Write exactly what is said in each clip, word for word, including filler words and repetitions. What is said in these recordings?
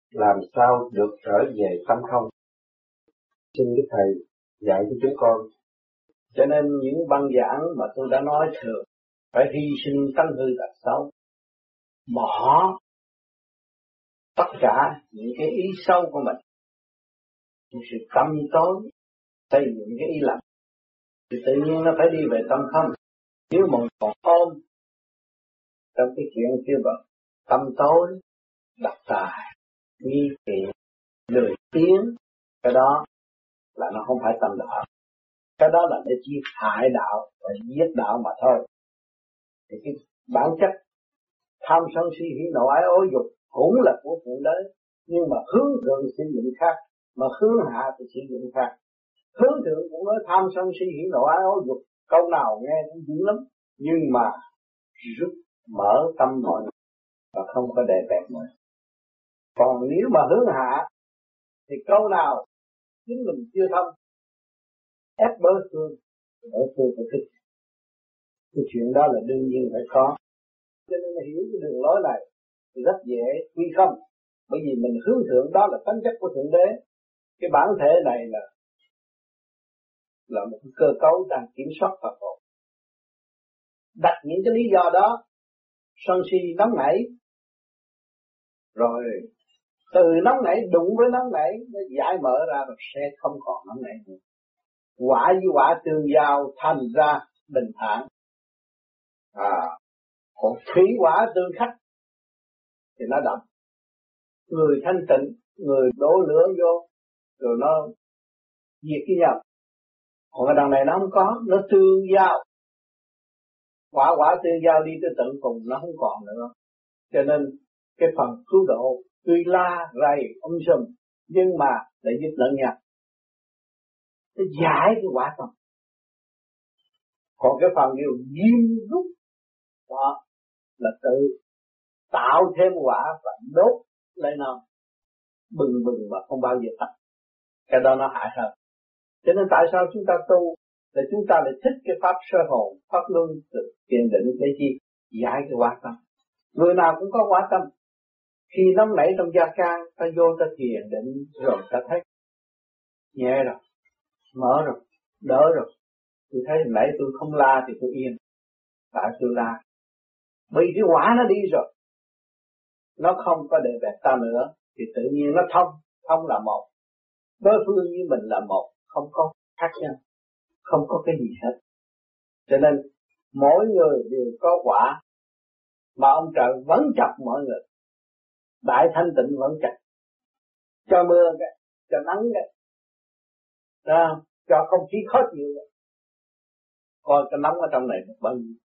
làm sao được trở về tâm không? Xin Đức Thầy dạy cho chúng con. Cho nên những băng giảng mà tôi đã nói thường phải hy sinh tánh hư tật xấu, bỏ tất cả những cái ý sâu của mình, những sự tâm tối, xây dựng cái ý lành, thì tự nhiên nó phải đi về tâm không. Nếu mà còn ôm trong cái chuyện kia mà tâm tối, độc tài, nghi kỵ, lười biếng, cái đó là nó không phải tâm đạo. Cái đó là để chỉ hại đạo và giết đạo mà thôi. Thì cái bản chất tham sân si hỉ nộ ái ố dục cũng là của thượng đế, nhưng mà hướng thượng sử dụng khác, mà hướng hạ thì sử dụng khác. Hướng thượng cũng nói tham sân si hỉ nộ ái ố dục, câu nào nghe cũng dữ lắm, nhưng mà rút mở tâm mọi người và không có đè bẹp nữa. Còn nếu mà hướng hạ thì câu nào chính mình chưa thông, ép đối phương, đối phương phải thích. Cái chuyện đó là đương nhiên phải có. Cho nên hiểu cái đường lối này thì rất dễ quy không. Bởi vì mình hướng thượng, đó là tánh chất của Thượng Đế. Cái bản thể này là là một cái cơ cấu đang kiểm soát Phật hồn. Đặt những cái lý do đó, sân si nóng nảy, rồi từ nóng nảy đụng với nóng nảy, nó giải mở ra rồi sẽ không còn nóng nảy nữa. Quả với quả tương giao thành ra bình thản. À, còn thủy quả tương khắc thì nó đậm. Người thanh tịnh, người đổ lửa vô, rồi nó diệt cái nhau. Còn cái đằng này nó không có, nó tương giao. Quả quả tương giao đi tới tận cùng nó không còn nữa. Cho nên cái phần cứu độ tuy la rầy ông sùm, nhưng mà lại giúp lẫn nhau. Nó giải cái quả tâm. Còn cái phần điều diêm rút đó là tự tạo thêm quả và đốt lên nó bừng bừng và không bao giờ tắt. Cái đó nó hại hơn. Cho nên tại sao chúng ta tu là chúng ta lại thích cái pháp sơ hồn, pháp luân, thiền định để chi? Giải cái quả tâm. Người nào cũng có quả tâm. Khi nóng nảy trong gia can, ta vô ta thiền định rồi ta thấy nhẹ rồi, mở rồi, đỡ rồi. Tôi thấy nãy tôi không la thì tôi yên. Tại tôi la. Bởi cái quả nó đi rồi. Nó không có để bẹp ta nữa. Thì tự nhiên nó thông. Thông là một. Đối phương với mình là một. Không có khác nhau. Không có cái gì hết. Cho nên mỗi người đều có quả. Mà ông trời vẫn chặt mọi người. Đại thanh tịnh vẫn chặt. Cho mưa cái, cho nắng cái. À, cho không khí khó chịu cái. Coi cái nóng ở trong này một bao nhiêu.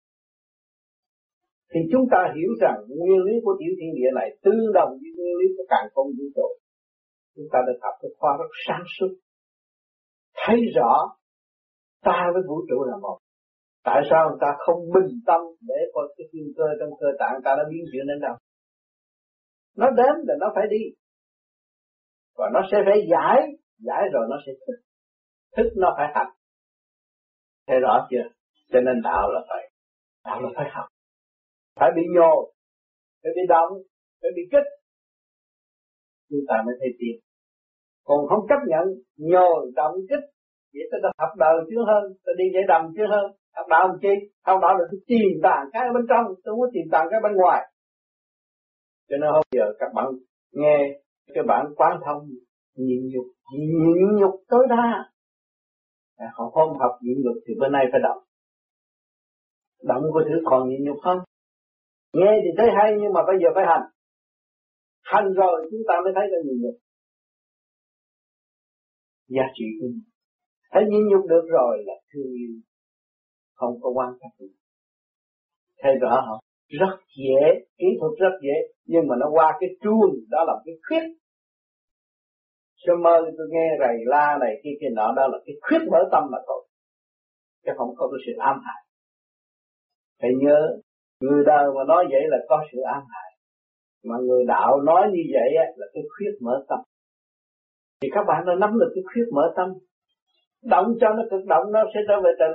Thì chúng ta hiểu rằng nguyên lý của tiểu thiên địa này tương đồng với nguyên lý của càn khôn vũ trụ. Chúng ta được học cái khoa rất sáng suốt. Thấy rõ ta với vũ trụ là một. Tại sao người ta không bình tâm để coi cái kim cơ trong cơ tạng ta nó biến chuyển đến đâu? Nó đến là nó phải đi. Và nó sẽ phải giải. Giải rồi nó sẽ thức. Thức nó phải học. Thấy rõ chưa? Cho nên đạo là phải. Đạo là phải học. Phải bị nhô. Phải bị động. Phải bị kích. Chúng ta mới thấy tiền. Còn không chấp nhận nhô, động, kích. Vậy ta học đời chưa hơn. Ta đi dạy đầm chưa hơn. Học đạo làm chi? Học đạo là tôi tìm tàng cái ở bên trong. Tôi muốn tìm tàng cái bên ngoài. Cho nên hôm giờ các bạn nghe cái bản quán thông nhịn nhục. Nhịn nhục tối đa. Họ không học nhịn nhục thì bữa nay phải động. Động có thứ còn nhịn nhục không? Nghe thì thấy hay nhưng mà bây giờ phải hành. Hành rồi chúng ta mới thấy cái nhịn nhục. Giá trị của mình. Thấy nhịn nhục được rồi là thương yêu. Không có quan trọng. Thấy rõ không? Rất dễ, kỹ thuật rất dễ. Nhưng mà nó qua cái chuông, đó là cái khuyết. Cho mơ tôi nghe rầy la này kia kia nọ, đó là cái khuyết mở tâm mà thôi. Chứ không có cái sự ám hại. Phải nhớ, người đời mà nói vậy là có sự ám hại. Mà người đạo nói như vậy là cái khuyết mở tâm. Thì các bạn đã nắm được cái khuyết mở tâm. Động cho nó cực động, nó sẽ trở về tịnh.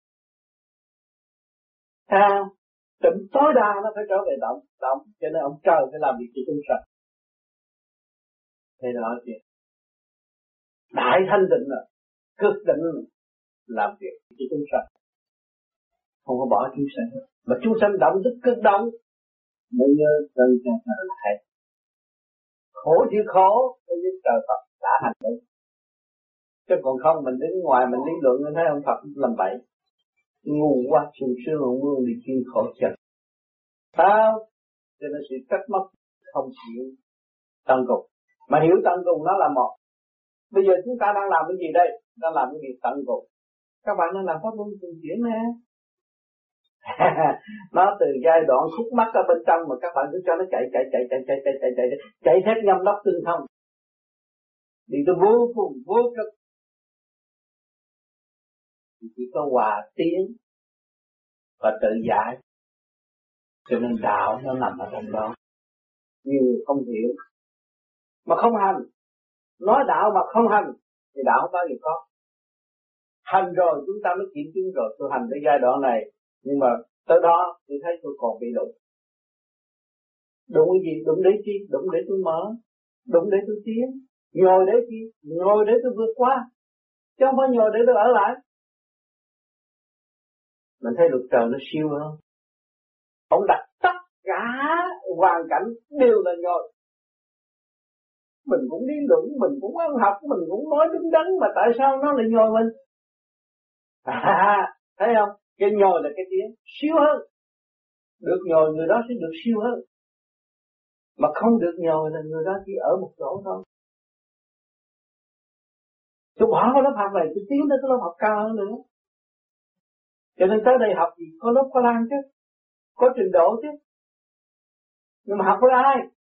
À, tịnh tối đa nó phải trở về động. Động, cho nên ông trời phải làm việc cho chúng sanh. Thế đó chứ. Đại thanh tịnh là cực định làm việc cho chúng sanh, không có bỏ chúng sanh. Mà chúng sanh động tức cực động mới nhớ chân chân là hay. Khổ chịu khổ mới biết trời Phật đã hành động. Chứ còn không mình đứng ngoài mình lý luận mình thấy ông Phật làm bậy, ngu quá, sung sướng ông luôn đi chuyên khổ chân. Sao? Cho nên sự trách móc không chịu tận cùng. Mà hiểu tận cùng nó là một. Bây giờ chúng ta đang làm cái gì đây? Đang làm cái việc tận cùng. Các bạn đang làm pháp luân thường chuyển nè. Nó từ giai đoạn khúc mắc ở bên trong mà các bạn cứ cho nó chạy chạy chạy chạy chạy chạy chạy chạy chạy, chạy hết nhâm đốc tương thông. Đi tới vô cùng vô cực. Chỉ có hòa tiến và tự giải. Cho nên đạo nó nằm ở trong đó. Nhiều người không hiểu mà không hành. Nói đạo mà không hành thì đạo không bao giờ có. Hành rồi chúng ta mới kiểm chứng rồi. Tôi hành tới giai đoạn này, nhưng mà tới đó tôi thấy tôi còn bị đụng. Đụng cái gì? Đụng để chi? Đụng để tôi mở, đụng để tôi tiến. Nhồi để chi? Nhồi để tôi vượt qua, chứ không phải nhồi để tôi ở lại. Mình thấy luật trời nó siêu hơn. Ông đặt tất cả hoàn cảnh đều là nhồi. Mình cũng đi luận, mình cũng ăn học, mình cũng nói đứng đắn, mà tại sao nó lại nhồi mình? À, thấy không? Cái nhồi là cái tiếng siêu hơn. Được nhồi người đó sẽ được siêu hơn. Mà không được nhồi là người đó chỉ ở một chỗ thôi. Tôi bỏ cái lớp học này, tôi tiến đến cái lớp học cao hơn nữa. Cho nên tới đây học gì? Có lớp có lan chứ, có trình độ chứ. Nhưng mà học với ai?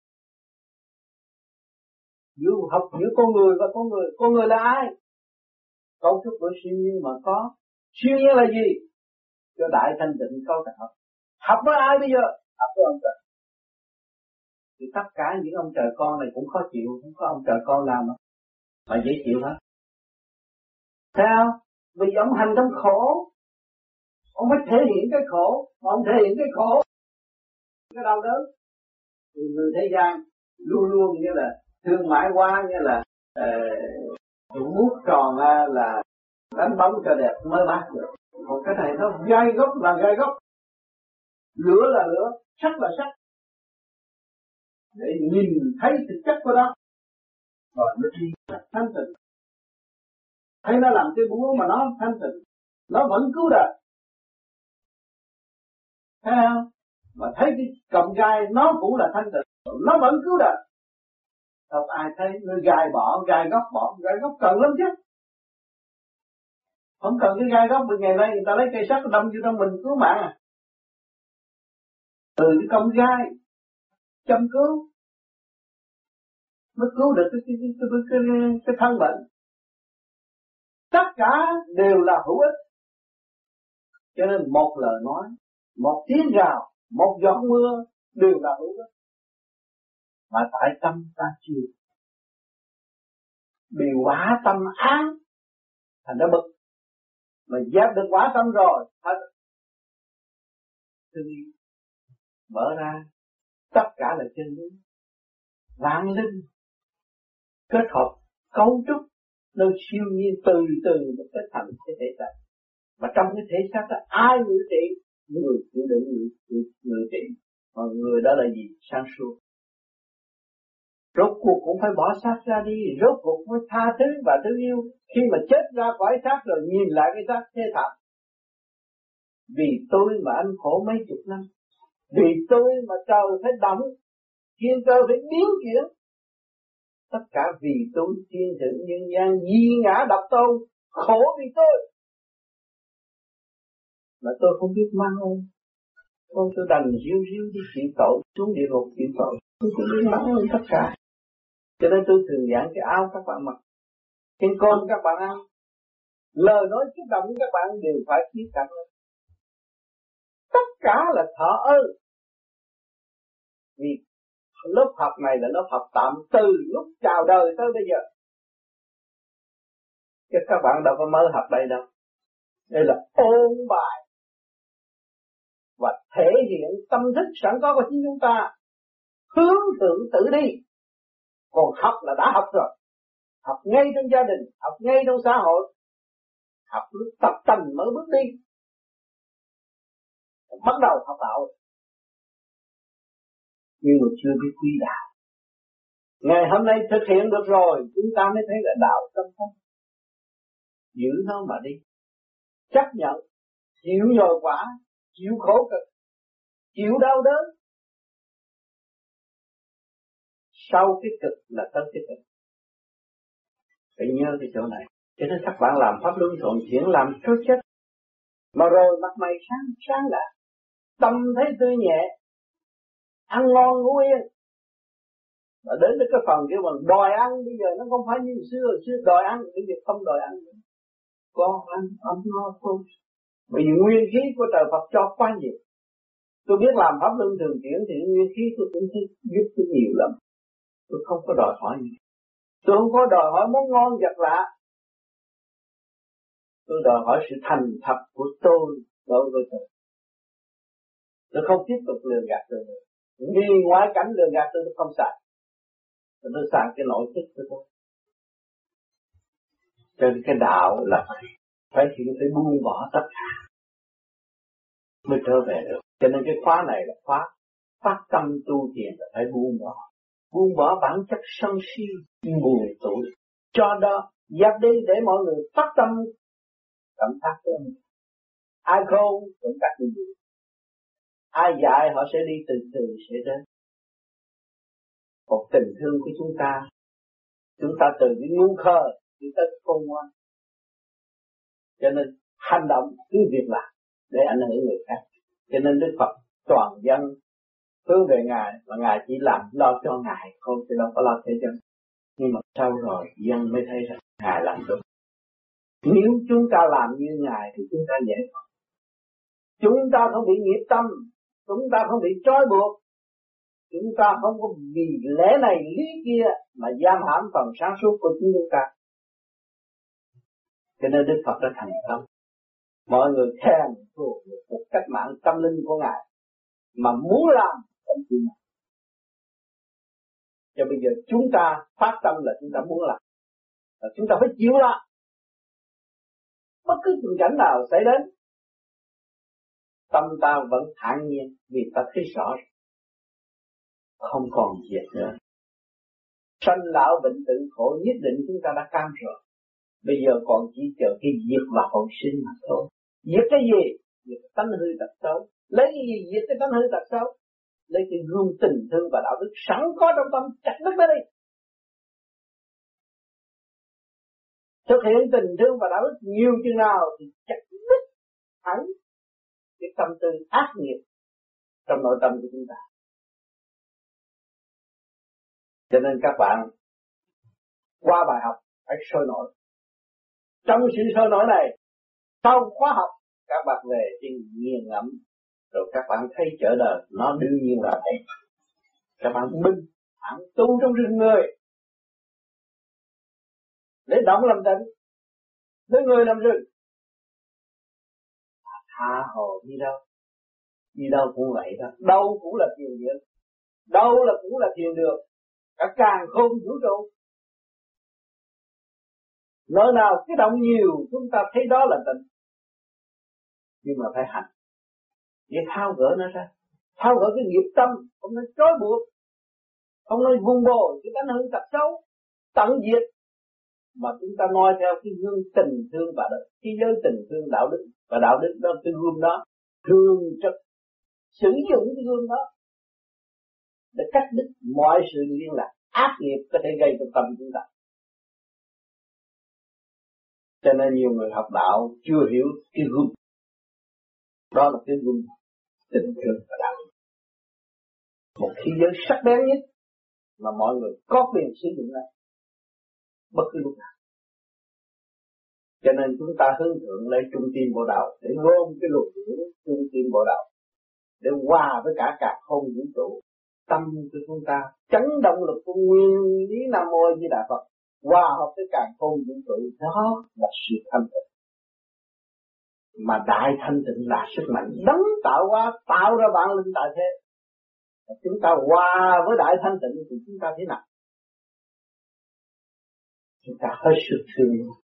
Giữa học giữa con người và con người. Con người là ai? Cấu trúc của siêu nhiên mà có. Siêu nhiên là gì? Cho đại thanh tịnh cấu tạo. Học với ai bây giờ? Học với ông trời. Thì tất cả những ông trời con này cũng khó chịu. Không có ông trời con nào mà, mà dễ chịu hết. Thấy không? Vì ông hành trong khổ, ông phải thể hiện cái khổ. Mà ông thể hiện cái khổ, cái đau đớn, thì người thế gian luôn luôn như là thương mãi quá, như là uh, mút tròn là đánh bóng cho đẹp mới bắt được. Còn cái này nó gai góc là gai góc, lửa là lửa, sắt là sắt, để nhìn thấy thực chất của nó rồi nó đi thanh tịnh. Thấy nó làm cái búa mà nó thanh tịnh, nó vẫn cứu đời. Thấy không? Mà thấy cái cọng gai nó cũng là thanh tịnh, nó vẫn cứu đời. Không ai thấy nó gai bỏ, gai góc bỏ, gai góc cần lắm chứ. Không cần cái gai góc, bởi ngày nay người ta lấy cây sắt đâm vô trong mình cứu mạng à. Từ cái cọng gai châm cứu mới cứu được cái, cái, cái, cái, cái, cái thân bệnh. Tất cả đều là hữu ích. Cho nên một lời nói, một tiếng gào, một giọt mưa đều là hữu ích. Mà tại tâm ta chưa bị quả tâm án, thành ra bực. Mà dẹp được quả tâm rồi, thật thương yêu mở ra, tất cả là chân lý. Vạn linh kết hợp cấu trúc nơi siêu nhiên từ từ một cái thành cái thể xác. Mà trong cái thể xác đó ai ngự trị? Người chịu đựng ngự, ngự, ngự trị. Mà người đó là gì? Sáng suốt. Rốt cuộc cũng phải bỏ xác ra đi, rốt cuộc cũng phải tha thứ và thương yêu. Khi mà chết ra khỏi xác rồi nhìn lại cái xác thế thật. Vì tôi mà anh khổ mấy chục năm, vì tôi mà trời phải động, thiên cơ phải biến chuyển. Tất cả vì tôi thiên thượng nhân gian di ngã độc tôn, khổ vì tôi. Mà tôi không biết mang ơn. Tôi, tôi đành riêu riêu đi chịu tội, xuống địa ngục chịu tội. Tôi không biết mang ơn tất cả. Cho nên tôi thường giảng cái áo các bạn mặc, cái con các bạn ăn, lời nói kích động các bạn đều phải biết cảm ơn. Tất cả là thọ ơn. Vì lớp học này là lớp học tạm từ lúc chào đời tới bây giờ. Chứ các bạn đâu có mới học đây đâu. Đây là ôn bài và thể hiện tâm thức sẵn có của chính chúng ta, hướng thượng tự đi. Còn học là đã học rồi. Học ngay trong gia đình, học ngay trong xã hội. Học lúc tập tành mới bước đi. Bắt đầu học đạo. Nhưng mà chưa biết quý đạo. Ngày hôm nay thực hiện được rồi, chúng ta mới thấy là đạo tâm không. Giữ nó mà đi. Chấp nhận, chịu nhồi quả, chịu khổ cực, chịu đau đớn. Sau cái cực là tới cái cực. Phải nhớ cái chỗ này. Cho nên các bạn làm pháp luân thuận chuyển làm trốt chất. Mà rồi mặt mày sáng sáng đã. Tâm thấy tươi nhẹ. Ăn ngon ngủ yên. Mà đến cái phần kia mà đòi ăn. Bây giờ nó không phải như xưa. Xưa đòi ăn. Bây giờ không đòi ăn. Con ăn ấm no thôi. Bởi vì nguyên khí của trời Phật cho quá nhiều. Tôi biết làm pháp luân thường chuyển thì nguyên khí tôi cũng thấy giúp tôi nhiều lắm. Tôi không có đòi hỏi gì. Tôi không có đòi hỏi món ngon vật lạ. Tôi đòi hỏi sự thành thật của tôi đối với tôi. Tôi không tiếp tục lường gạt tôi nữa. Vì ngoại cảnh lường gạt tôi, tôi không xài. Tôi xài cái nội thức của tôi. Cho nên cái đạo là phải, phải hiện phải buông bỏ tất cả mới trở về được. Cho nên cái khóa này là khóa phát tâm tu thiền là phải buông bỏ. Buông bỏ bản chất sân si, buồn tủi. Cho đó, dẹp đi để mọi người phát tâm cảm tác với mình. Ai khôn cũng các người gì. Ai dạy họ sẽ đi từ từ sẽ đến. Một tình thương của chúng ta, chúng ta từ cái ngu khờ đi tới khôn ngoan. Cho nên hành động cứ việc làm để ảnh hưởng người khác. Cho nên Đức Phật toàn dân hướng về Ngài, mà Ngài chỉ làm lo cho Ngài không, chứ đâu có lo thế dân. Nhưng mà sau rồi dân mới thấy rằng Ngài làm đúng. Nếu chúng ta làm như Ngài thì chúng ta dễ thoát. Chúng ta không bị nghiệp tâm, chúng ta không bị trói buộc, chúng ta không có vì lẽ này lý kia mà giam hãm phần sáng suốt của chúng ta. Cho nên Đức Phật đã thành công. Mọi người khen thuộc một cách mạng tâm linh của Ngài, mà muốn làm không chịu làm. Cho bây giờ chúng ta phát tâm là chúng ta muốn làm, và chúng ta phải chịu làm. Bất cứ tình cảnh nào xảy đến, tâm ta vẫn thản nhiên vì ta thấy rõ không còn diệt nữa. Sanh lão bệnh tử khổ nhất định chúng ta đã cam rồi. Bây giờ còn chỉ chờ cái diệt và hồi sinh mà thôi. Diệt cái gì? Diệt cái tánh hư tật xấu. Lấy cái gì diệt cái tánh hư tật xấu? Lấy cái gương tình thương và đạo đức sẵn có trong tâm, chặt đứt nó đi. Thực hiện tình thương và đạo đức nhiều chừng nào thì chặt đứt hẳn cái tâm tư ác nghiệp trong nội tâm của chúng ta. Cho nên các bạn qua bài học phải sôi nổi. Trong sự sôi nổi này, sau khóa học các bạn về thì nghiền ngẫm, rồi các bạn thấy trở đời nó đương nhiên là thế. Các bạn bình thản tu trong rừng người để động làm tịnh, với người làm rừng tha hồ đi đâu, đi đâu cũng vậy đó, đâu cũng là thiền viện, đâu là cũng là thiền đường, cả càn khôn vũ trụ. Nơi nào cái động nhiều chúng ta thấy đó là tịnh, nhưng mà phải hành để tháo gỡ nó ra, tháo gỡ cái nghiệp tâm, không nên trói buộc, không nên vun bồi cái tánh hư tật xấu, tận diệt, mà chúng ta nói theo cái gương tình thương và đạo, cái giới tình thương đạo đức và đạo đức đó, cái gương đó thường trực sử dụng cái gương đó để cắt đứt mọi sự liên lạc ác nghiệp có thể gây cho tâm chúng ta. Cho nên nhiều người học đạo chưa hiểu cái gương đó là cái gương tình thương và đạo đức, một khí giới sắc bén nhất mà mọi người có quyền sử dụng nó bất cứ lúc nào. Cho nên chúng ta hướng thượng lấy trung tim bộ đạo để gom cái luồng điển trung tim bộ đạo để hòa với cả cả không vũ trụ. Tâm của chúng ta chấn động lực của nguyên lý Nam Mô Di Đà Phật hòa hợp với cả không vũ trụ, đó là sự thanh tịnh. Mà đại thanh tịnh là sức mạnh đấng tạo hóa, tạo ra vạn linh tại thế. Chúng ta hòa với đại thanh tịnh thì chúng ta thế nào? chúng ta hết sức thương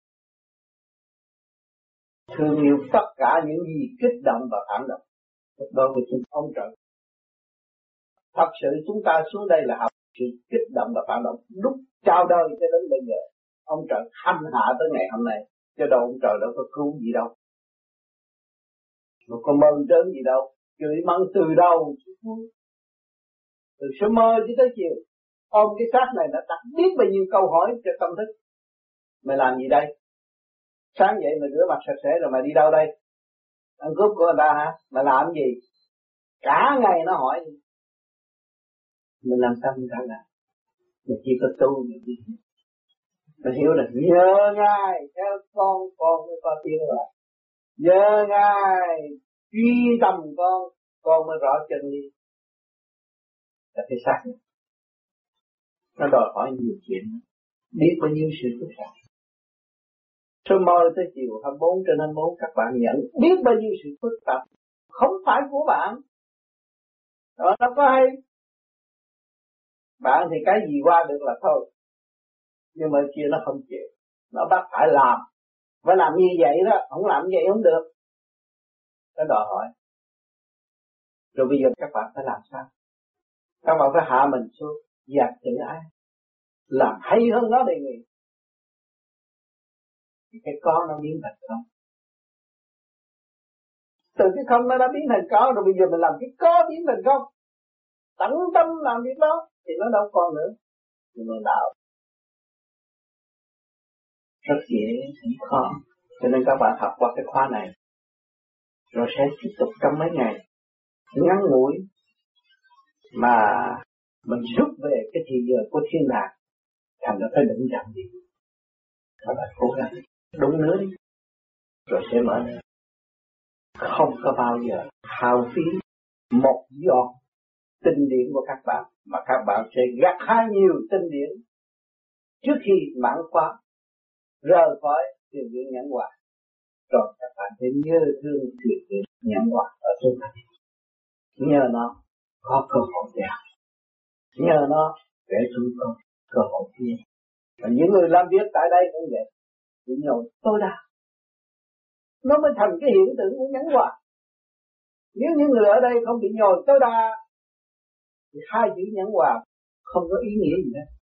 thương yêu tất cả những gì kích động và phản động đối với chúng ông trời. Thật sự chúng ta xuống đây là học sự kích động và phản động lúc chào đời cho đến bây giờ. Ông trời hành hạ tới ngày hôm nay, cho đâu ông trời đâu có cứu gì đâu, đâu có mơn trớn gì đâu, chửi mắng từ đầu từ sớm mơ cho tới chiều. Ôm cái xác này nó đặt biết bao nhiêu câu hỏi cho tâm thức. Mày làm gì đây? Sáng dậy mày rửa mặt sạch sẽ rồi mày đi đâu đây? Ăn cướp của người ta hả? Mày làm gì? Cả ngày nó hỏi. Mình làm sao mình trả lời? Mình chỉ có tu mình đi. Mình hiểu là nhớ Ngài theo con, con mới có tiếng rồi. Nhớ Ngài truy tầm con, con mới rõ chân đi. Là cái xác này. Nó đòi hỏi nhiều chuyện, biết bao nhiêu sự phức tạp. Sớm mơ tới chiều hai mươi bốn trên hai mươi bốn các bạn nhận biết bao nhiêu sự phức tạp, không phải của bạn. Đó, nó có hay. Bạn thì cái gì qua được là thôi, nhưng mà kia nó không chịu, nó bắt phải làm, phải làm như vậy đó, không làm như vậy không được. Nó đòi hỏi. Rồi bây giờ các bạn phải làm sao? Các bạn phải hạ mình xuống, dạt tự ái, làm hay hơn nó đề nghị. Cái có nó biến thành không. Từ cái không nó đã biến thành có, rồi bây giờ mình làm cái có biến thành không. Tận tâm làm việc đó thì nó đâu còn nữa. Nhưng mà đạo rất dễ thì khó. Cho nên các bạn học qua cái khóa này, rồi sẽ tiếp tục trong mấy ngày ngắn ngủi mà mình rút về cái thị giờ của thiên đàng, thành ra phải định chậm gì. Các bạn cố gắng đúng nữa đi, rồi sẽ mở ra. Không có bao giờ hao phí một giọt tinh điển của các bạn, mà các bạn sẽ gặt hái nhiều tinh điển trước khi mãn khóa rời khỏi thiền viện nhẫn hòa. Rồi các bạn sẽ nhớ thương thiền viện nhẫn hòa ở trên này. Nhờ nó có cơ hội để học, nhờ nó để chúng có cơ hội kia. Và những người làm việc tại đây cũng vậy, chỉ nhờ tôi đã, nó mới thành cái hiện tượng của nhẫn hòa. Nếu những người ở đây không bị nhồi tối đa thì hai chữ nhẫn hòa không có ý nghĩa gì hết.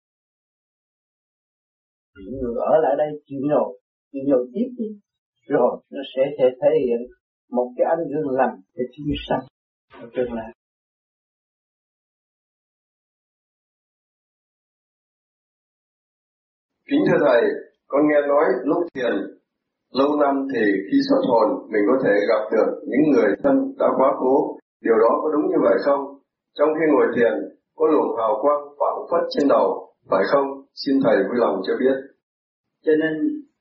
Những người ở lại đây chịu nhồi, chịu nhồi tiếp đi, rồi nó sẽ thể thể hiện một cái ánh gương lành để chiếu sáng ở tương lai. Kính thưa Thầy, con nghe nói lúc thiền lâu năm thì khi xuất hồn mình có thể gặp được những người thân đã quá cố. Điều đó có đúng như vậy không? Trong khi ngồi thiền có luồng hào quang phảng phất trên đầu, phải không? Xin Thầy vui lòng cho biết. Cho nên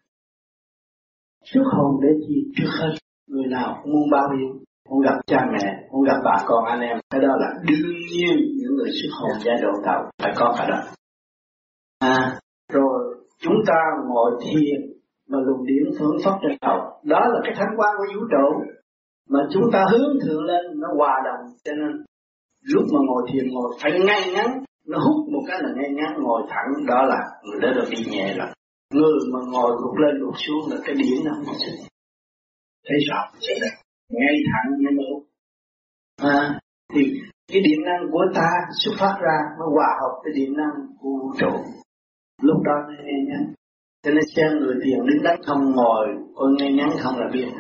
xuất hồn để chi? Trước hết người nào cũng muốn báo hiếu, muốn gặp cha mẹ, muốn gặp bà con anh em, cái đó là đương nhiên. Những người xuất hồn giai độ tạo phải có cả đó. À, rồi chúng ta ngồi thiền mà luồng điển phương pháp trên đầu, đó là cái thánh quang của vũ trụ mà chúng ta hướng thượng lên, nó hòa đồng. Cho nên lúc mà ngồi thiền ngồi phải ngay ngắn, nó hút một cái là ngay ngắn, ngồi thẳng, đó là người đó được đi nhẹ rồi. Người mà ngồi gục lên gục xuống là cái điển nó không xuất. Thấy rõ chưa đây? Ngay thẳng ngay mà hút. À, thì cái điện năng của ta xuất phát ra nó hòa hợp với điện năng của vũ trụ. Lúc đó nó nghe nhắn. Cho nên xem người thiền đứng đắn không ngồi, ôi nghe nhắn không là biết.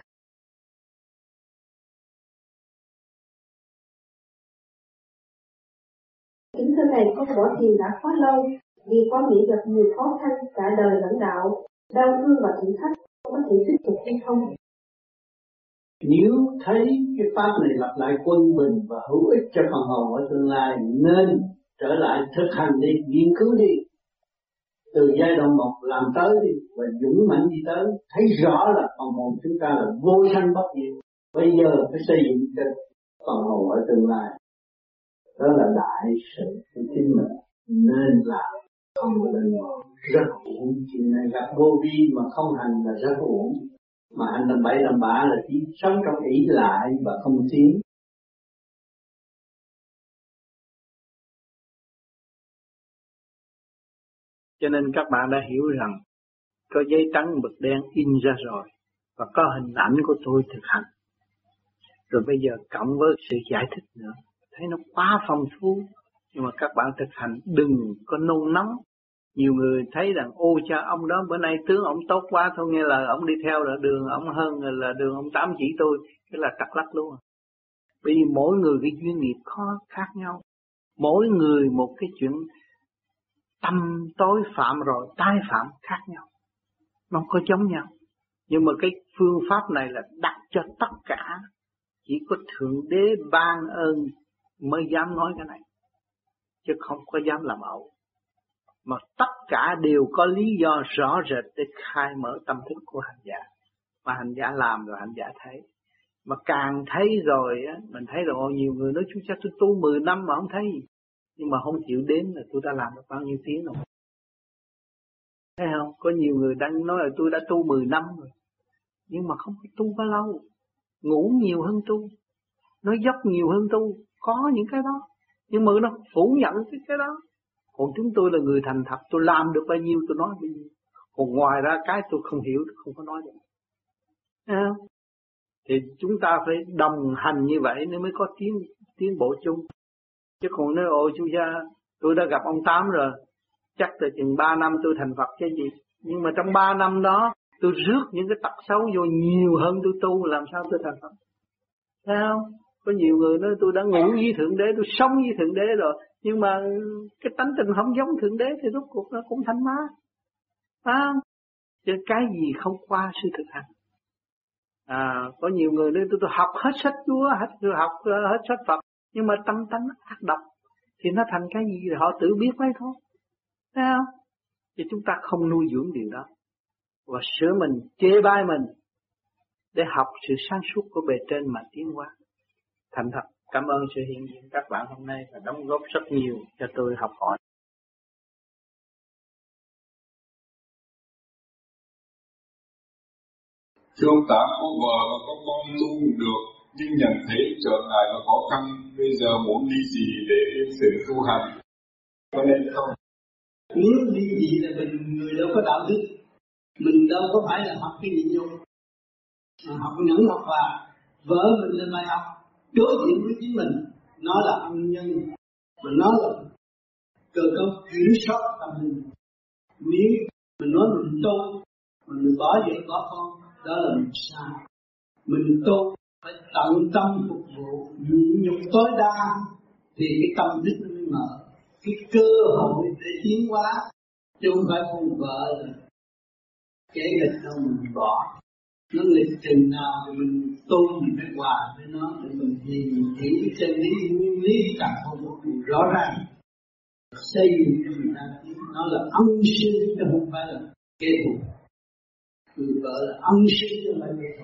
Kính thưa Thầy, con bỏ thiền đã quá lâu, vì con nghĩ gặp nhiều khó khăn cả đời lẫn đạo, đau thương và thử thách, có thể tiếp tục hay không? Nếu thấy cái pháp này lặp lại quân bình và hữu ích cho phần hồn ở tương lai, nên trở lại thực hành đi, nghiên cứu đi. Từ giai đoạn một làm tới đi, và dũng mãnh đi tới, thấy rõ là phần hồn chúng ta là vô sanh bất diệt. Bây giờ phải xây dựng cho phần hồn ở tương lai. Đó là đại sự của chính mình, nên làm, không có nên ngồi rất uổng. Chuyện này gặp vô vi mà không hành là rất uổng. Mà hành làm bậy làm bạ là chỉ sống trong ỷ lại và không tiến. Cho nên các bạn đã hiểu rằng có giấy trắng mực đen in ra rồi, và có hình ảnh của tôi thực hành. Rồi bây giờ cộng với sự giải thích nữa, thấy nó quá phong phú. Nhưng mà các bạn thực hành đừng có nôn nóng. Nhiều người thấy rằng ô cha ông đó bữa nay tướng ông tốt quá, thôi nghe là ông đi theo là đường ông hơn là đường ông tám chỉ tôi, cái là trật lắc luôn. Bởi vì mỗi người cái duyên nghiệp khó khác nhau, mỗi người một cái chuyện tâm tối phạm rồi tái phạm khác nhau, nó không có giống nhau. Nhưng mà cái phương pháp này là đặt cho tất cả, chỉ có Thượng Đế ban ơn mới dám nói cái này, chứ không có dám làm ẩu. Mà tất cả đều có lý do rõ rệt để khai mở tâm thức của hành giả. Mà hành giả làm rồi hành giả thấy. Mà càng thấy rồi á, mình thấy rồi nhiều người nói chú chắc tôi tu mười năm mà không thấy gì. Nhưng mà không chịu đến là tôi đã làm được bao nhiêu tiếng rồi. Thấy không? Có nhiều người đang nói là tôi đã tu mười năm rồi. Nhưng mà không có tu bao lâu. Ngủ nhiều hơn tu. Nói dốc nhiều hơn tu. Có những cái đó. Nhưng mà nó phủ nhận cái cái đó. Còn chúng tôi là người thành thật. Tôi làm được bao nhiêu tôi nói bao nhiêu. Còn ngoài ra cái tôi không hiểu tôi không có nói được. Thấy không? Thì chúng ta phải đồng hành như vậy nên mới có tiến tiến bộ chung. Chứ còn nói ôi chú cha tôi đã gặp ông Tám rồi, chắc là chừng ba năm tôi thành Phật chứ gì. Nhưng mà trong ba năm đó tôi rước những cái tật xấu vô nhiều hơn tôi tu, làm sao tôi thành Phật. Thấy không? Có nhiều người nói tôi đã ngủ với Thượng Đế, tôi sống với Thượng Đế rồi, nhưng mà cái tánh tình không giống Thượng Đế thì rốt cuộc nó cũng thành ma. Phải không? Chứ cái gì không qua sự thực hành. À, có nhiều người nói tôi, tôi học hết sách Chúa, hết tôi học hết sách Phật, nhưng mà tâm tánh ác độc thì nó thành cái gì thì họ tự biết lấy thôi. Thấy không? Thì chúng ta không nuôi dưỡng điều đó và sửa mình, chê bai mình để học sự sáng suốt của bề trên mà tiến hóa. Thành thật cảm ơn sự hiện diện các bạn hôm nay và đóng góp rất nhiều cho tôi học hỏi. Thưa ông Tám, có vợ và có con tu được, nhưng nhận thấy trở ngại và khó khăn, bây giờ muốn đi gì để yên sự tu hành? Có nên không? Nếu đi gì là mình người đâu có đạo đức, mình đâu có phải là học cái gì nhung, mà học nhẫn học và vợ mình là bài học đối diện với chính mình, nó là ân nhân, mà nó là cơ cấu kiểm soát tâm linh. Nếu mình nói mình tu, mình bỏ vợ bỏ con, đó là mình sai. Mình tu phải tận tâm phục vụ, nhịn nhục tối đa thì cái tâm đức nó mới mở, cái cơ hội để tiến hóa, chứ không phải con vợ là kẻ nghịch đâu mình bỏ. Nó nghịch chừng nào thì mình tu mình phải hòa với nó để mình hiểu cái chân lý nguyên lý càng không một điều rõ ràng, xây dựng cho người ta. Nó là ân sư chứ không phải là kẻ thù. Người vợ là ân sư chứ không phải kẻ thù.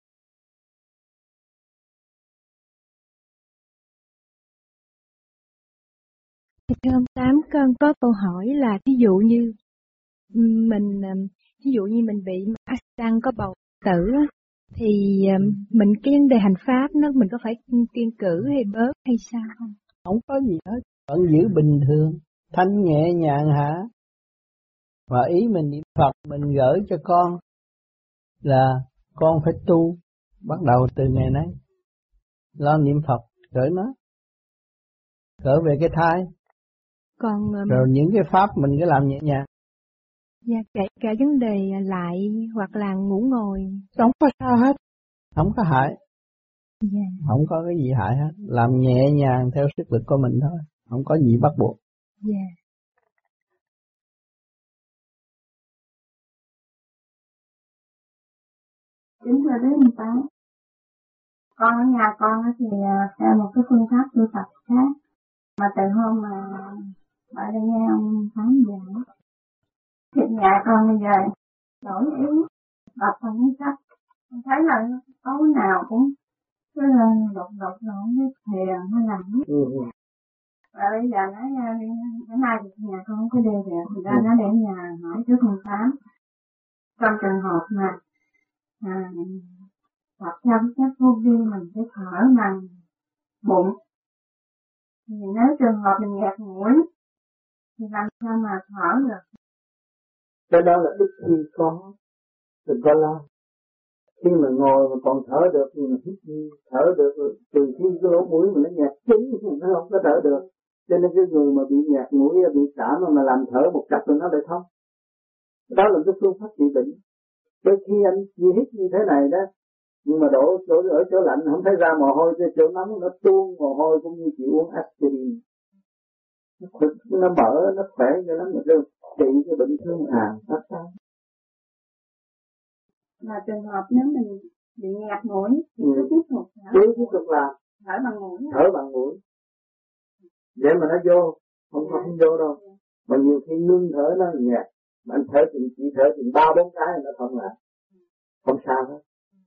Thưa ông Tám, con có câu hỏi là ví dụ như mình ví dụ như mình bị accident có bầu tử thì mình cái vấn đề hành pháp nó mình có phải kiêng cử hay bớt hay sao không? Không có gì hết, vẫn giữ bình thường, thanh nhẹ nhàng hả? Và ý mình niệm Phật mình gửi cho con là con phải tu, bắt đầu từ ngày nay lo niệm Phật gửi nó, gửi về cái thai. Còn rồi những cái pháp mình cứ làm nhẹ nhàng. Dạ, kể cả vấn đề lại hoặc là ngủ ngồi không có sao hết, không có hại. Dạ. Không có cái gì hại hết, làm nhẹ nhàng theo sức lực của mình thôi, không có gì bắt buộc. Dạ. Chính là đấy một cái. Con ở nhà con thì theo một cái phương pháp tu tập khác, mà từ hôm mà ở đây nghe ông Tám giảng, thì nhà con bây giờ đổi ý, đọc phần những sách, con thấy là tối nào cũng cứ lục lục lộn với thiền hay làm gì. Ừ. Và bây giờ nó bữa nay thì nhà con không có đi được, thì ra nó để nhà hỏi trước ông Tám. Trong trường hợp mà à, hoặc theo cái chất vô vi mình sẽ thở bằng bụng, thì nếu trường hợp mình nghẹt mũi thì làm sao mà thở được. Cái đó là đức khi có, đừng có lo. Khi mà ngồi mà còn thở được thì mình thở được, từ khi cái lỗ mũi mà nó nhạt chính nó không có thở được. Cho nên cái người mà bị nhạt mũi, bị cảm mà làm thở một chập rồi nó lại thông. Đó là cái phương pháp trị bệnh. Đôi khi anh chỉ hít như thế này đó, nhưng mà đổ, đổ ở chỗ lạnh không thấy ra mồ hôi, chỗ nóng nó tuôn mồ hôi cũng như chỉ uống aspirin. Nó khỏe, nó mở, nó khỏe cho lắm mà kêu trị cái bệnh thương hàn phát sao. Mà trường hợp nếu mình bị ngạt mũi thì ừ. cứ tiếp tục hả? Cứ tiếp tục làm. Thở bằng mũi. Thở bằng mũi. Để mà nó vô, không có không vô đâu. Mà nhiều khi ngưng thở nó nhạt, mà anh thở chỉ, chỉ thở chừng ba bốn cái nó không lại, không sao hết.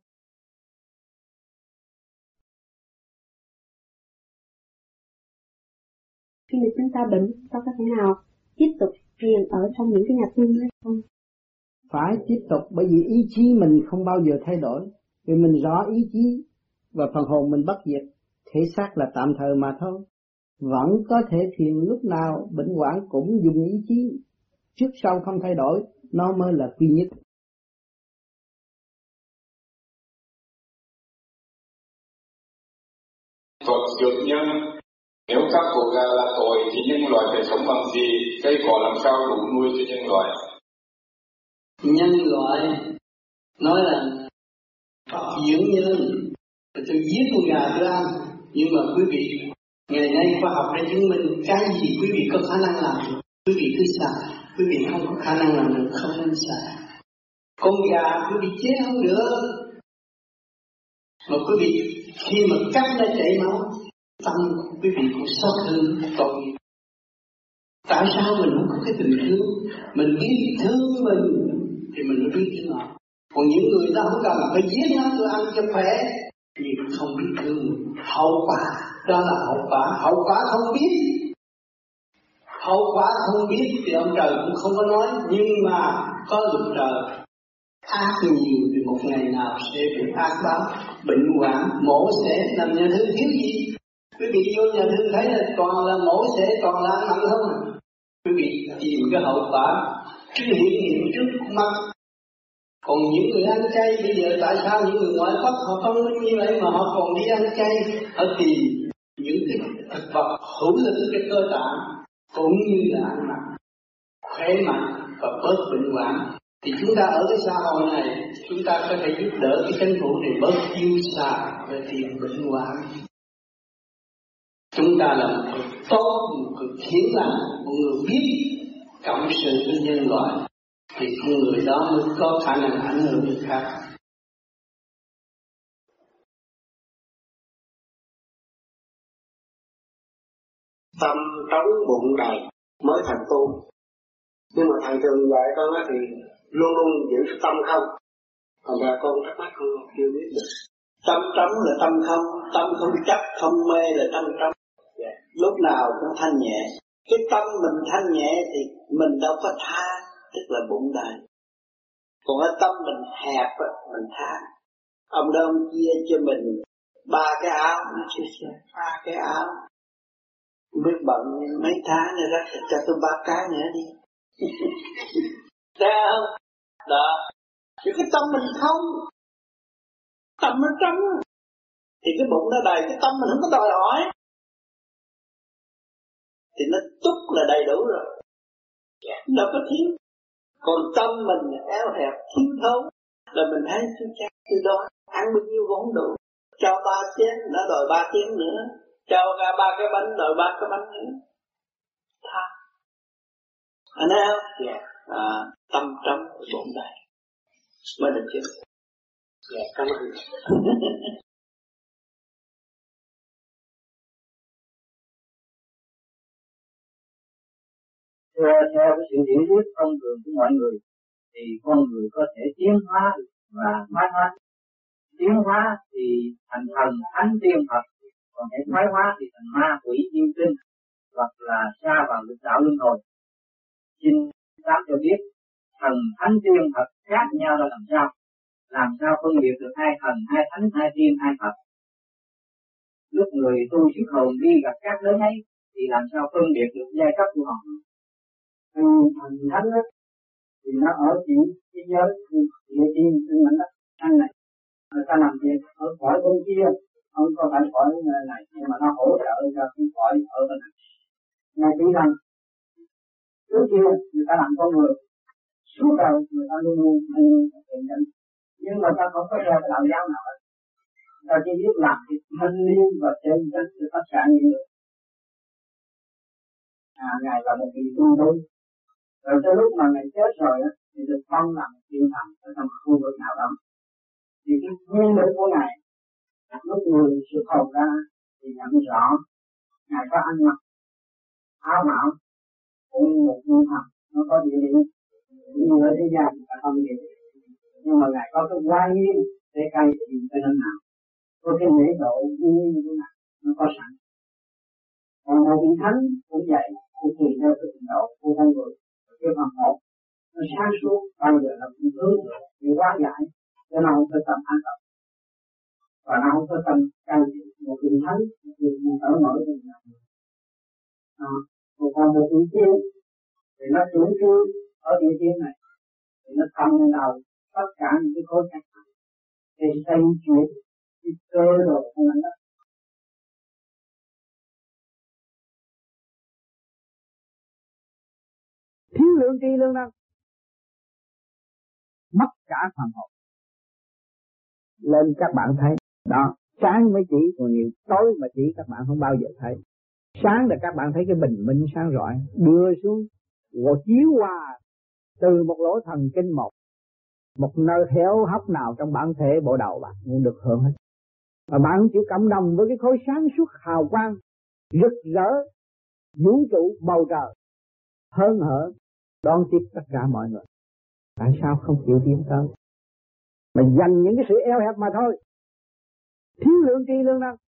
Khi mà chúng ta bệnh, ta có thể nào tiếp tục thiền ở trong những cái nhà thương hay không? Phải tiếp tục, bởi vì ý chí mình không bao giờ thay đổi. Vì mình rõ ý chí và phần hồn mình bất diệt, thể xác là tạm thời mà thôi. Vẫn có thể thiền lúc nào bệnh hoạn cũng dùng ý chí, trước sau không thay đổi, nó mới là duy nhất. Phật dược nhân, nếu các cổ gà là tội thì nhân loại phải sống bằng gì? Cây cỏ làm sao đủ nuôi cho nhân loại? Nhân loại nói là Phật dưỡng nhân, tôi giết con gà tôi ăn. Nhưng mà quý vị, ngày nay khoa học đã chứng minh cái gì quý vị có khả năng làm được, quý vị cứ xài. Quý vị không có khả năng làm được, không nên xài. Con gà quý vị chế không được, mà quý vị khi mà cắt nó chảy máu, tâm quý vị cũng xót thương tội nghiệp. Tại sao mình không có cái tình thương? Mình biết thương mình thì mình mới biết thương họ. Còn những người ta không cần phải giết nó tôi ăn cho khỏe, nhưng không biết thương hậu quả. Đó là hậu quả. Hậu quả không biết, hậu quả không biết thì ông trời cũng không có nói. Nhưng mà có luật trời, ác nhiều thì một ngày nào sẽ bị ác báo. Bệnh hoạn, mổ xẻ, làm nhà thương thiếu gì? Quý vị vô nhà thương thấy là toàn là mổ xẻ, toàn là ăn mặn không à? Quý vị tìm cái hậu quả cái hiện hiện trước mắt. Còn những người ăn chay bây giờ tại sao những người ngoại quốc họ không như vậy mà họ còn đi ăn chay? Họ tìm những cái thực vật hữu lực cái cơ tạng cũng như là ăn mặn, khỏe mạnh và bớt bệnh hoạn. Thì chúng ta ở cái xã hội này, chúng ta có thể giúp đỡ cái chính phủ này bớt tiêu xài về tiền bệnh hoạn. Chúng ta là một người tốt, một người hiến lành, một người biết cộng sự với nhân loại, thì con người đó mới có khả năng ảnh hưởng người khác. Tâm trống bụng đầy mới thành tu. Nhưng mà thằng thường dạy con á thì luôn luôn giữ tâm không. Còn bà con thắc mắc con chưa biết được. Tâm trống là tâm không, tâm không chấp, không mê là tâm trống. Yeah. Lúc nào cũng thanh nhẹ. Cái tâm mình thanh nhẹ thì mình đâu có tha, tức là bụng đầy. Còn cái tâm mình hẹp á, mình tha. Ông đó ông chia cho mình ba cái áo, nó chia chia ba cái áo. Biết bận mấy tháng nữa đó, cho tôi ba cái nữa đi. Thấy không? Đó. Chứ cái tâm mình không, tâm nó trống, thì cái bụng nó đầy, cái tâm mình không có đòi hỏi, thì nó túc là đầy đủ rồi, đâu có thiếu. Còn tâm mình eo hẹp thiếu thốn, là mình thấy tôi chắc tôi đó, ăn bao nhiêu cũng không đủ, cho ba chén, nó đòi ba chén nữa, cho cả ba cái bánh, đòi ba cái bánh nữa, tha. Anh thấy không? Yeah. À, tâm trống bụng đầy mới được chứ. Dạ, cảm ơn. Theo, theo cái sự hiểu biết thông thường của mọi người thì con người có thể tiến hóa và thoái hóa. Tiến hóa thì thành thần, thánh, tiên, Phật, còn thể thoái hóa thì thành ma, quỷ, yêu tinh hoặc là sa vào lục đạo luân hồi. Xin Pháp cho biết thần, thánh, tiên, Phật khác nhau là làm sao? Làm sao phân biệt được hai thần, hai thánh, hai tiên, hai Phật? Lúc người tu sức hồn đi gặp các đấng ấy thì làm sao phân biệt được giai cấp của họ? Ừ, thần thánh á, thì thì nó ở chuyện thế giới địa tiên trên mảnh đất anh này, người ta làm việc ở cõi bên kia, không có phải cõi này, nhưng mà nó hỗ trợ cho cái cõi ở bên này. Ngay chỉ rằng trước kia người ta làm con người, suốt đời người ta luôn luôn thanh thiện nhân, nhưng mà ta không có theo cái đạo giáo nào hết. Ta chỉ biết làm việc thanh liêm và chân chất cho tất cả những người. À, ngài là một vị tu thôi. Rồi tới lúc mà ngài chết rồi á, thì được phong làm thiên thần ở trong khu vực nào đó. Thì cái nguyên lý của ngài, lúc người xuất hồn ra thì nhận rõ ngài có ăn mặc áo mạo cũng như một thiên thần, nó có địa điểm như ở thế gian người ta không gì, nhưng mà ngài có cái quan nghiêm để cai trị cho nên nào, có cái lễ độ uy nghiêm của ngài nó có sẵn. Còn một vị thánh cũng vậy, cũng tùy theo cái trình độ của con người. Cái phần một nó sáng suốt bao giờ là cũng hướng bị quá giải, cho nó không có tâm an tâm và nó không có tâm cai trị. Một vị thánh thì mình ở mở trong nhà. À, còn một vị tiên thì nó chủ trương ở địa tiên này thì nó cầm đầu tất cả những cái khối cách để xây chuyển cái cơ đồ của mình đó. Thiếu lượng tri lương năng, mất cả phần hồn. Lên các bạn thấy đó, sáng mới chỉ còn nhiều, tối mà chỉ các bạn không bao giờ thấy. Sáng là các bạn thấy cái bình minh sáng rọi đưa xuống và chiếu qua từ một lỗ thần kinh một, một nơi héo hóc nào trong bản thể bộ đầu bạn cũng được hưởng hết. Và bạn chịu cộng đồng với cái khối sáng suốt hào quang rực rỡ vũ trụ bầu trời hơn hở đón tiếp tất cả mọi người. Tại sao không chịu tiến tới mà dành những cái sự eo hẹp mà thôi, thiếu lượng tri lương năng,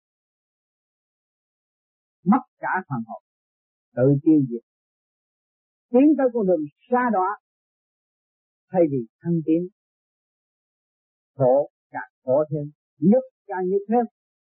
mất cả phần hồn, tự tiêu diệt, tiến tới con đường xa đọa thay vì thăng tiến, khổ càng khổ thêm, nhức càng nhức thêm.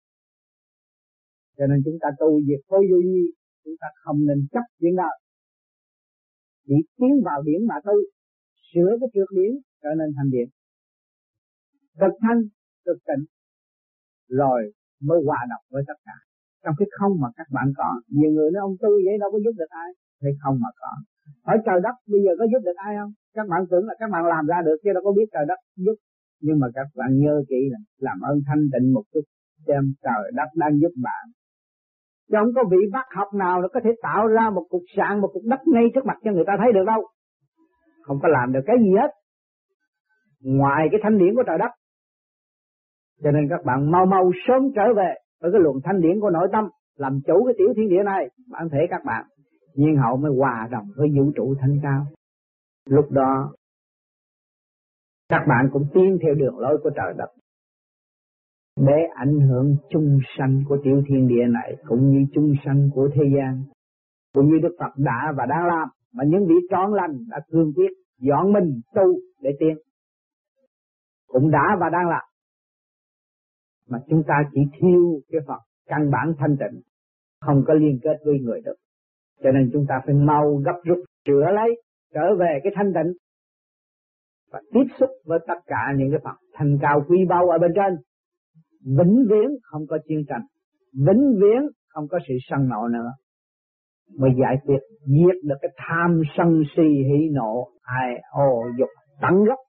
Cho nên chúng ta tu diệt khối vô vi, chúng ta không nên chấp chuyện nào, chỉ tiến vào điển mà tu, sửa cái trượt điển trở nên thành điển, cực thanh cực tịnh, rồi mới hòa đồng với tất cả. Trong cái không mà các bạn có, nhiều người nói ông tu vậy đâu có giúp được ai, thế không mà có. Hỏi trời đất bây giờ có giúp được ai không? Các bạn tưởng là các bạn làm ra được chứ đâu có biết trời đất giúp. Nhưng mà các bạn nhớ kỹ là làm ơn thanh tịnh một chút, xem trời đất đang giúp bạn. Chứ không có vị bác học nào nó có thể tạo ra một cục sạn, một cục đất ngay trước mặt cho người ta thấy được đâu. Không có làm được cái gì hết ngoài cái thanh điển của trời đất. Cho nên các bạn mau mau sớm trở về với cái luồng thanh điển của nội tâm, làm chủ cái tiểu thiên địa này, bản thể các bạn, nhiên hậu mới hòa đồng với vũ trụ thanh cao. Lúc đó các bạn cũng tiến theo đường lối của trời đất để ảnh hưởng chung sanh của tiểu thiên địa này, cũng như chung sanh của thế gian, cũng như Đức Phật đã và đang làm, mà những vị trọn lành đã cương quyết dọn mình tu để tiến, cũng đã và đang làm. Mà chúng ta chỉ thiếu cái Phật căn bản thanh tịnh, không có liên kết với người được. Cho nên chúng ta phải mau gấp rút sửa lấy, trở về cái thanh tịnh và tiếp xúc với tất cả những cái Phật thanh cao quý báu ở bên trên. Vĩnh viễn không có chiến tranh, vĩnh viễn không có sự sân nộ nữa, mới giải quyết diệt được cái tham sân si hỉ nộ ai ô dục tận gốc.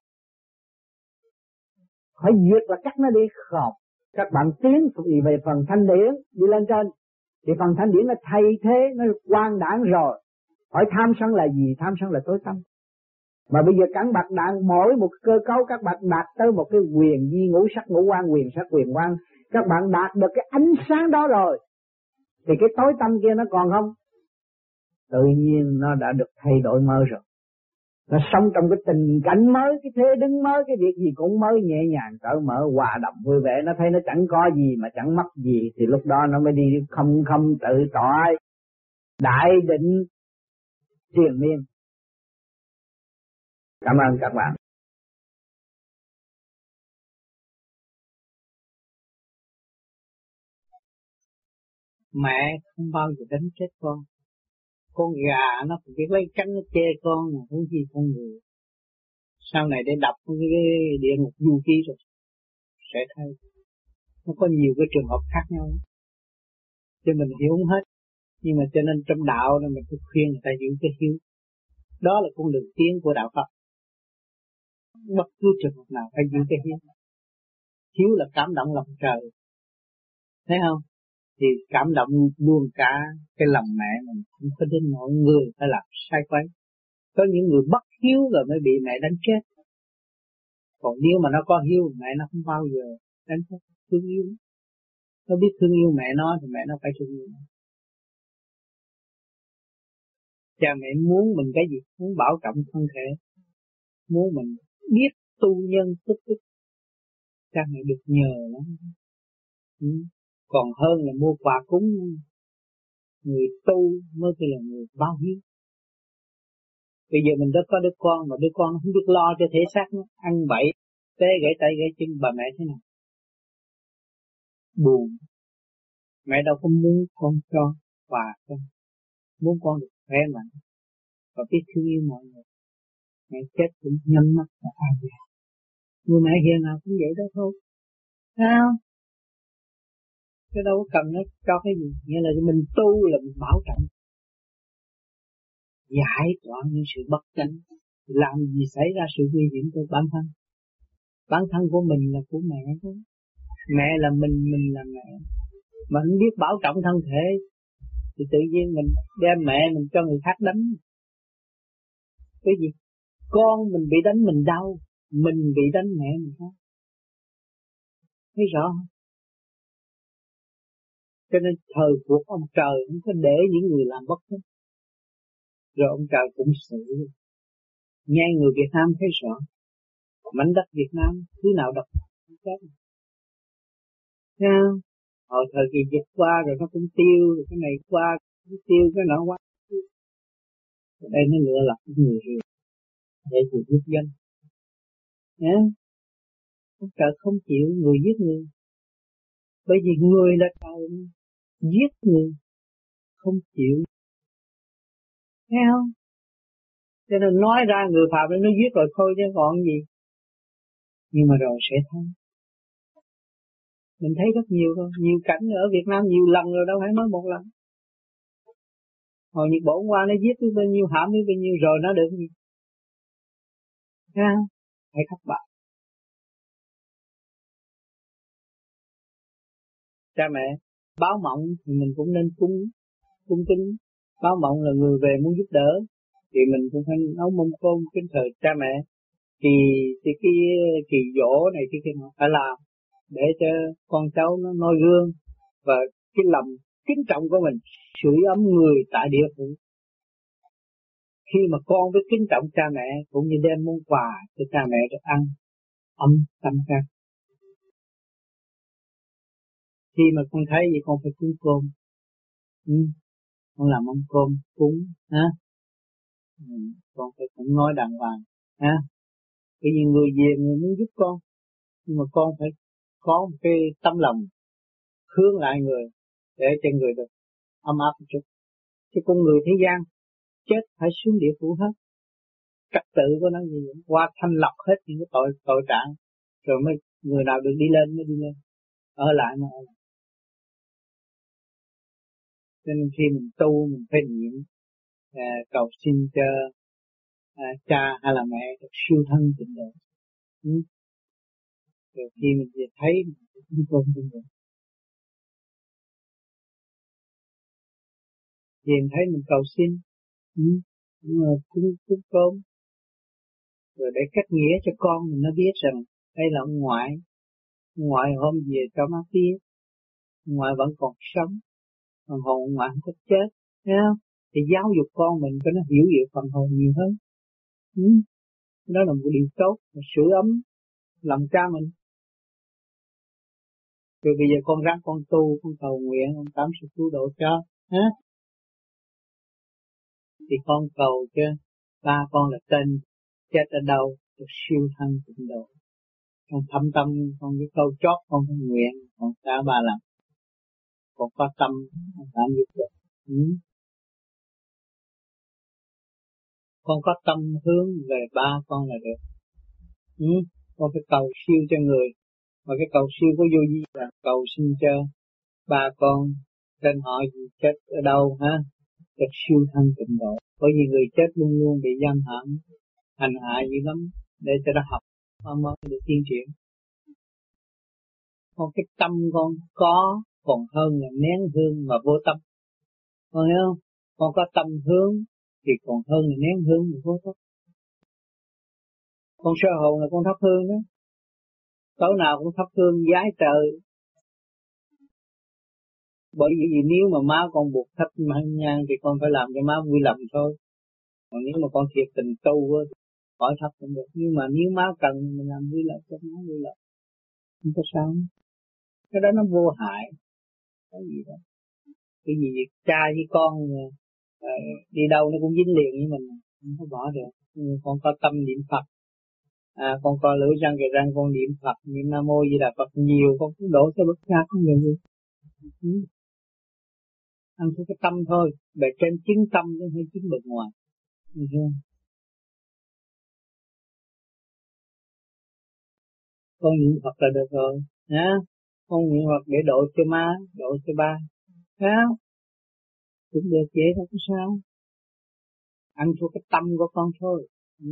Phải diệt là cắt nó đi không. Các bạn tiến thì về phần thanh điển đi lên trên, thì phần thanh điển nó thay thế, nó quang đãng rồi. Hỏi tham sân là gì? Tham sân là tối tâm. Mà bây giờ các bạn đạt mỗi một cơ cấu, các bạn đạt tới một cái quyền di ngũ sắc ngũ quan, quyền sắc quyền quan, các bạn đạt được cái ánh sáng đó rồi, thì cái tối tâm kia nó còn không? Tự nhiên nó đã được thay đổi mới rồi. Nó sống trong cái tình cảnh mới, cái thế đứng mới, cái việc gì cũng mới, nhẹ nhàng, cởi mở, hòa đồng, vui vẻ. Nó thấy nó chẳng có gì mà chẳng mất gì, thì lúc đó nó mới đi không không tự tại, đại định triền miên. Cảm ơn các bạn. Mẹ không bao giờ đánh chết con. Con gà nó cũng biết lấy cánh nó chê con, mà không gì con người. Sau này để đọc cái địa ngục du ký rồi sẽ thấy nó có nhiều cái trường hợp khác nhau, cho mình hiểu không hết. Nhưng mà cho nên trong đạo nên mình phải khuyên người ta giữ cái hiếu. Đó là con đường tiến của đạo Phật. Bất cứ trường hợp nào phải giữ cái hiếu. Hiếu là cảm động lòng trời, thấy không? Thì cảm động luôn cả cái lòng mẹ mình, không có đến nỗi người phải làm sai quấy. Có những người bất hiếu rồi mới bị mẹ đánh chết. Còn nếu mà nó có hiếu, mẹ nó không bao giờ đánh chết, thương yêu. Nó biết thương yêu mẹ nó thì mẹ nó phải thương yêu nó. Cha mẹ muốn mình cái gì? Muốn bảo trọng thân thể, muốn mình biết tu nhân tích tích. Cha mẹ được nhờ lắm. Ừ. Còn hơn là mua quà cúng. Người tu mới chỉ là người báo hiếu. Bây giờ mình đã có đứa con mà đứa con không biết lo cho thể xác nó, ăn bậy, té gãy tay gãy chân, bà mẹ thế nào? Buồn. Mẹ đâu có muốn con cho quà con, muốn con được khỏe mạnh và biết thương yêu mọi người. Mẹ chết cũng nhắm mắt và an về. Người mẹ hiền nào cũng vậy đó thôi. Sao? Chứ đâu có cần nó cho cái gì. Nghĩa là mình tu là mình bảo trọng, giải tỏa những sự bất chánh, làm gì xảy ra sự nguy hiểm cho bản thân. Bản thân của mình là của mẹ thôi. Mẹ là mình, mình là mẹ. Mà không biết bảo trọng thân thể thì tự nhiên mình đem mẹ mình cho người khác đánh. Cái gì? Con mình bị đánh mình đau, mình bị đánh mẹ mình không? Thấy rõ không? Cho nên thời cuộc ông trời không có để những người làm bất hết. Rồi ông trời cũng xử. Nghe người Việt Nam thấy rõ. Mảnh đất Việt Nam thứ nào độc không chết. Thấy không? Hồi thời kỳ dịch qua rồi nó cũng tiêu, rồi cái này qua cũng tiêu, cái nọ qua. Ở đây nó lựa lập người hiền để chịu giúp dân. Nhá. Ông trời không chịu người giết người. Bởi vì người là trời giết người không chịu. Thấy không? Cho nên nói ra người phạm nó giết rồi thôi chứ còn gì. Nhưng mà rồi sẽ thấy. Mình thấy rất nhiều thôi. Nhiều cảnh ở Việt Nam nhiều lần rồi đâu phải nói một lần. Hồi Nhật Bản qua nó giết với bao nhiêu hãm với bao nhiêu rồi nó được gì. Thấy không? Hãy thất bại. Cha mẹ báo mộng thì mình cũng nên cung cung kính. Báo mộng là người về muốn giúp đỡ thì mình cũng phải nấu mâm cơm kính thờ cha mẹ. Thì thì cái kỳ dỗ này cái kia nó phải làm để cho con cháu nó noi gương và cái lòng kính trọng của mình sưởi ấm người tại địa phủ. Khi mà con biết kính trọng cha mẹ cũng như đem món quà cho cha mẹ được ăn ấm tâm can. Khi mà con thấy vậy con phải cúng cơm. Ừ. Con làm mâm cơm cúng ha. Ừ. Con phải cũng nói đàng hoàng ha. Bởi vì người về người muốn giúp con, nhưng mà con phải có một cái tâm lòng hướng lại người để cho người được ấm áp một chút. Chứ con người thế gian chết phải xuống địa phủ hết. Trật tự của nó như vậy, qua thanh lọc hết những cái tội tội trạng, rồi mới người nào được đi lên mới đi lên, ở lại mà ở lại. Cho nên khi mình tu mình phải niệm à, cầu xin cho à, cha hay là mẹ được siêu thân tịnh độ. Ừ. Rồi khi mình về thấy mình cũng tôn tịnh độ. Về thấy mình cầu xin, ừ. Nhưng mà cúng cúng cơm, rồi để cách nghĩa cho con mình nó biết rằng đây là ông ngoại, ông ngoại hôm về cho má biết, ông ngoại vẫn còn sống, phần hồn ông ngoại không có chết, thấy không? Thì giáo dục con mình cho nó hiểu về phần hồn nhiều hơn. Ừ. Đó là một điều tốt, một sưởi ấm lòng cha mình. Rồi bây giờ con ráng con tu, con cầu nguyện, con tám sự cứu độ cho, ha? Thì con cầu cho ba con là tên chết ở đâu được siêu thân tịnh độ. Con thâm tâm, con cái câu chót con phải nguyện, con cả ba lần. Con có tâm, con cảm giúp được. Ừ. Con có tâm hướng về ba con là được. Ừ? Con phải cầu siêu cho người, mà cái cầu siêu có vô gì là cầu xin cho ba con tên họ gì chết ở đâu hả? Được siêu thân tịnh độ. Bởi vì người chết luôn luôn bị giam hãm, hành hạ dữ lắm, để cho nó học mới được tiến triển. Còn cái tâm con có còn hơn là nén hương mà vô tâm. Con hiểu không? Con có tâm hướng thì còn hơn là nén hương mà vô tâm. Con sơ hồn là con thắp hương đó. Tối nào cũng thắp hương vái trời. Bởi vì nếu mà má con buộc thắp nhang thì con phải làm cho má vui lòng thôi. Còn nếu mà con thiệt tình tu thì khỏi thắp cũng được. Nhưng mà nếu má cần mình làm vui lòng cho má vui lòng. Không có sao. Cái đó nó vô hại. Cái gì đó. Cái gì cha với con à, đi đâu nó cũng dính liền với mình. Không có bỏ được. Nhưng con có tâm niệm Phật. À, con coi lưỡi răng kề răng con niệm Phật, niệm Nam Mô Di Đà Phật nhiều, con cũng đổ cho bất giác không nhiều gì. Ừ. Ăn theo cái tâm thôi, bề trên chứng tâm chứ không phải chứng bề ngoài. Ừ. Con niệm Phật là được rồi, hả? Con niệm Phật để độ cho má, độ cho ba, hả? Cũng được vậy đâu có sao. Ăn theo cái tâm của con thôi. Ừ.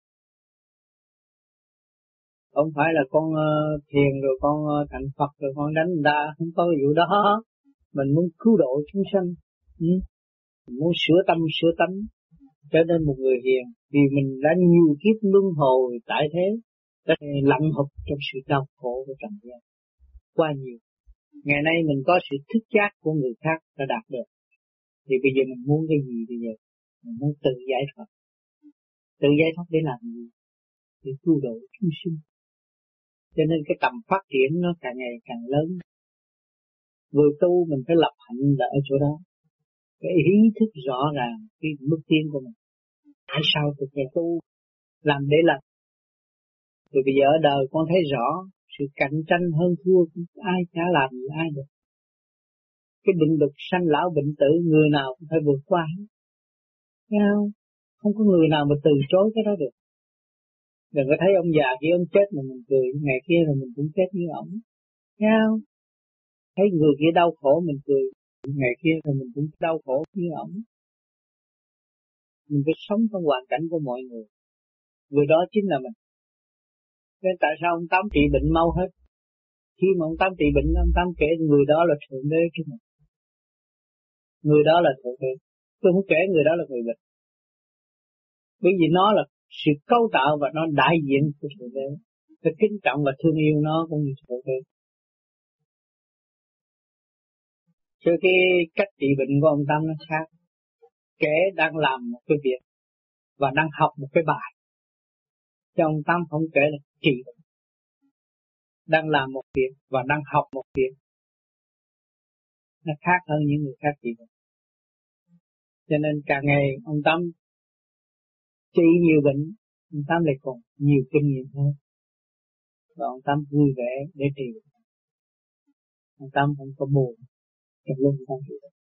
Không phải là con uh, thiền rồi con uh, thành Phật rồi con đánh người ta, không có vụ đó. Mình muốn cứu độ chúng sanh, ừ. Mình muốn sửa tâm sửa tánh, trở nên một người hiền. Vì mình đã nhiều kiếp luân hồi tại thế, đã lặn hụt trong sự đau khổ của trần gian quá nhiều. Ngày nay mình có sự thức giác của người khác đã đạt được, thì bây giờ mình muốn cái gì bây giờ? Mình muốn tự giải thoát. Tự giải thoát để làm gì? Để cứu độ chúng sinh. Cho nên cái tầm phát triển nó càng ngày càng lớn. Người tu mình phải lập hạnh là ở chỗ đó. Cái ý thức rõ ràng cái bước tiến của mình. Tại sao tôi phải tu? Làm để làm. Rồi bây giờ ở đời con thấy rõ sự cạnh tranh hơn thua, ai chả làm gì ai được. Cái định luật sanh lão bệnh tử người nào cũng phải vượt qua. Thấy không? Không có người nào mà từ chối cái đó được. Đừng có thấy ông già kia ông chết mà mình cười, ngày kia rồi mình cũng chết như ổng. Thấy không? Thấy người kia đau khổ mình cười, ngày kia rồi mình cũng đau khổ như ổng. Mình phải sống trong hoàn cảnh của mọi người. Người đó chính là mình. Nên tại sao ông Tám trị bệnh mau hết? Khi mà ông Tám trị bệnh, ông Tám kể người đó là Thượng Đế chứ mình. Người đó là Thượng Đế. Tôi không kể người đó là người bệnh. Bởi vì nó là sự cấu tạo và nó đại diện của Thượng Đế. Phải kính trọng và thương yêu nó cũng như Thượng Đế. Chứ cái cách trị bệnh của ông Tám nó khác. Kẻ đang làm một cái việc và đang học một cái bài. Chứ ông Tám không kể là trị bệnh. Đang làm một việc và đang học một việc. Nó khác hơn những người khác trị bệnh. Cho nên càng ngày ông Tám trị nhiều bệnh, ông Tám lại còn nhiều kinh nghiệm hơn. Và ông Tám vui vẻ để trị bệnh. Ông Tám không có buồn trong lúc ông Tám trị bệnh.